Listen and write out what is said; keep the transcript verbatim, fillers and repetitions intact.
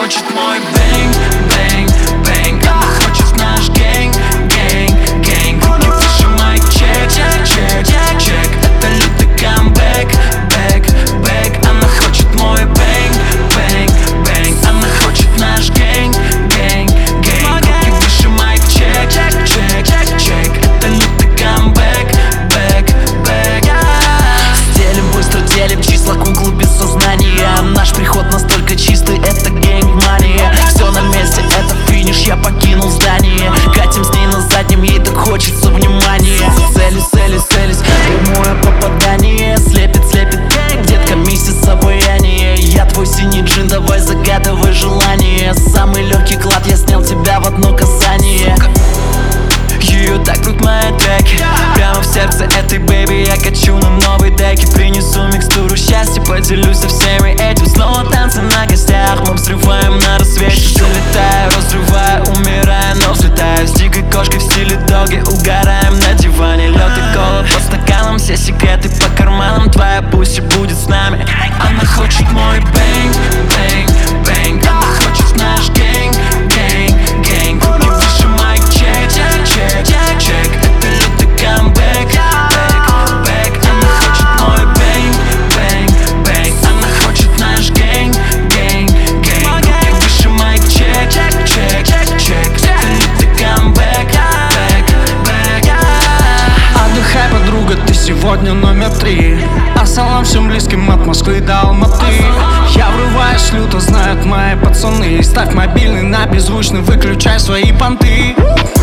хочет мой бэнг, бэнг, бэнг. Она хочет наш гэнг, гэнг, гэнг. Руки выше, майк чек, чек, чек. Это лютый камбэк, бэк, бэк. Она хочет мой бэнг, бэнг, бэнг. Она хочет наш гэнг, гэнг, гэнг. Руки выше, майк чек, чек, чек. Это лютый камбэк, бэк, бэк. Стелим, быстро делим числа куклы без сознания. Наш приход настолько чистый, это гэнг-мания. Все на месте, это финиш, я покинул здание. Катим с ней на заднем, ей так хочется внимания. Целюсь, целюсь, целюсь, прямое попадание. Слепит, слепит гэнг, детка, месяц обаяние. Я твой синий джин, давай загадывай желание. Самый легкий клад, я снял тебя в одно касание. Ее так крут мои треки, прямо в сердце этой бэйби я качу на новой деке. Принесу микстуру счастья, поделюсь со всеми этим. Снова танцы на гостях, мы взрываем на рассвете. Залетаю, разрываю, умираю, но взлетаю. С дикой кошкой в стиле доги, угораем на диване. Лед и кола по стаканам, все секреты по карманам. Твоя пусть будет с нами. Она хочет мой бэнг, бэнг, бэнг. Она хочет наш гэнг, гэнг, гэнг. Руки выше, майк чек, чек, чек. Это лютый камбэк, бэк, бэк. Она хочет мой бэнг, бэнг, бэнг. Она хочет наш гэнг, гэнг, гэнг. Руки выше, майк чек, чек, чек. Это лютый камбэк, бэк, бэк. Отдыхай, подруга, ты сегодня номер три. Ассалам всем близким от Москвы до Алматы. Я врываюсь люто, знают мои пацаны. Ставь мобильный на беззвучный, выключай свои понты.